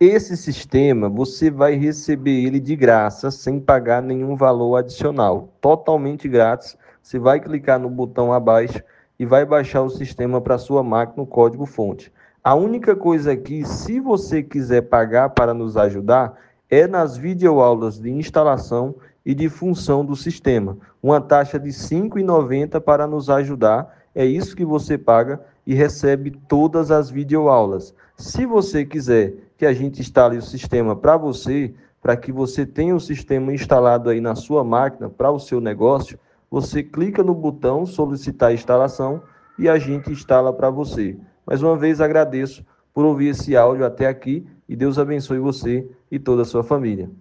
Esse sistema, você vai receber ele de graça, sem pagar nenhum valor adicional, totalmente grátis. Você vai clicar no botão abaixo e vai baixar o sistema para sua máquina, no código-fonte. A única coisa aqui, se você quiser pagar para nos ajudar, é nas videoaulas de instalação e de função do sistema. Uma taxa de R$ 5,90 para nos ajudar, é isso que você paga e recebe todas as videoaulas. Se você quiser que a gente instale o sistema para você, para que você tenha o sistema instalado aí na sua máquina, para o seu negócio, você clica no botão solicitar instalação e a gente instala para você. Mais uma vez agradeço por ouvir esse áudio até aqui e Deus abençoe você e toda a sua família.